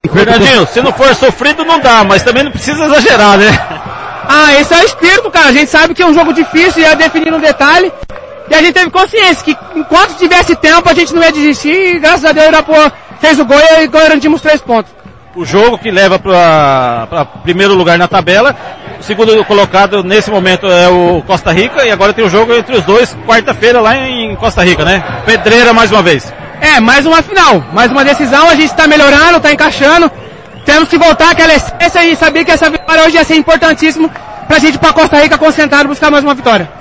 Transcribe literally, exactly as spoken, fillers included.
Fernandinho, se não for sofrido não dá, mas também não precisa exagerar, né? Ah, esse é o espírito, cara. A gente sabe que é um jogo difícil, ia definir um detalhe. E a gente teve consciência que enquanto tivesse tempo a gente não ia desistir e graças a Deus o Irapuã fez o gol e garantimos três pontos. O jogo que leva para primeiro lugar na tabela, o segundo colocado nesse momento é o Costa Rica e agora tem o jogo entre os dois, quarta-feira lá em Costa Rica, né? Pedreira mais uma vez. É, mais uma final, mais uma decisão, a gente está melhorando, está encaixando. Temos que voltar àquela essência e saber que essa vitória hoje ia ser importantíssimo pra gente ir pra Costa Rica concentrado e buscar mais uma vitória.